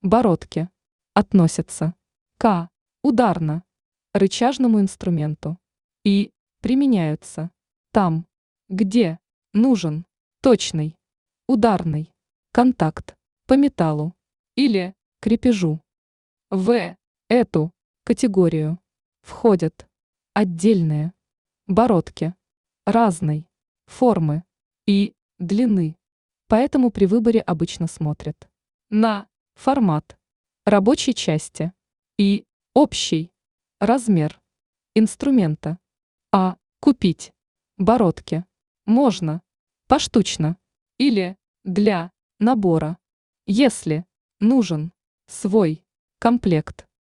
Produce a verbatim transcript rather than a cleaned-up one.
бородки относятся к ударно рычажному инструменту и применяются там, где нужен точный ударный контакт по металлу или крепежу. В эту категорию входят отдельные бородки разной формы и длины, поэтому при выборе обычно смотрят на формат рабочей части и общий размер инструмента, а купить бородки можно поштучно или для набора, если нужен свой комплект.